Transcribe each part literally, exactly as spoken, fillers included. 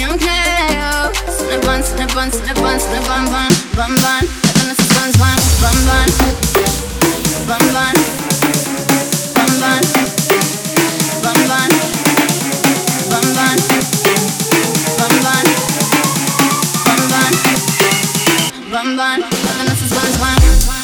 zanim kleją. Sny ban, sny ban, sny ban, sny ban, ban, ban, ban. A ten jest ban, ban, ban, ban. Ban, ban. Ban, ban. Ban, ban. Ban, ban. Ban, ban. Ban, ban. Ban, ban. A ten jest ban, ban.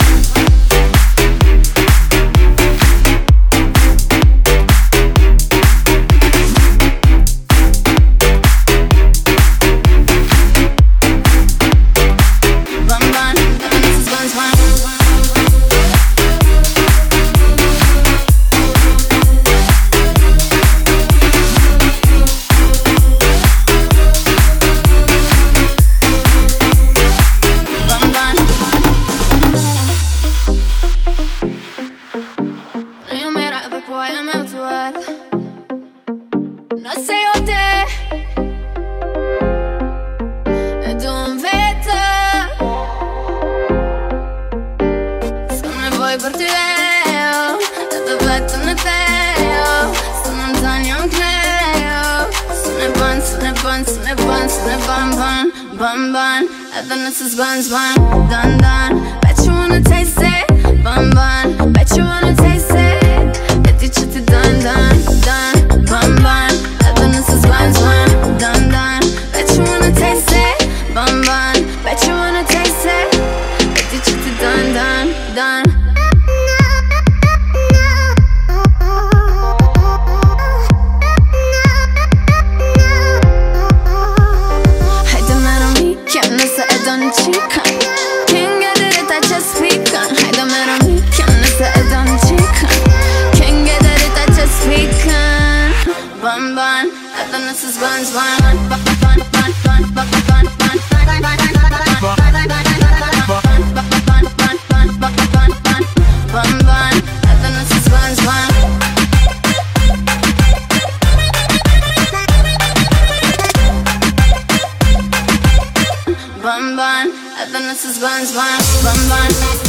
This is buns, bun, dun, dun. Bet you wanna taste it, bun, bun. Bet you wanna taste it. Bet you chitty dun, dun, dun, bun, bun. This is buns, bun, dun, dun. Bet you wanna taste it, bun, bun. Bet you wanna taste it. Bet you chitty dun, dun, dun. Can't get it, I just speak on. Hide them at me, can't say it on the cheek. Can't get it, I just speak on. Bun bun, I think this is buns bun. Bun bun, bun bun, bun bun, bun bun, bun bun, bun. I think this is buns bun. Bun bun, I think this is buns bun, bun bun.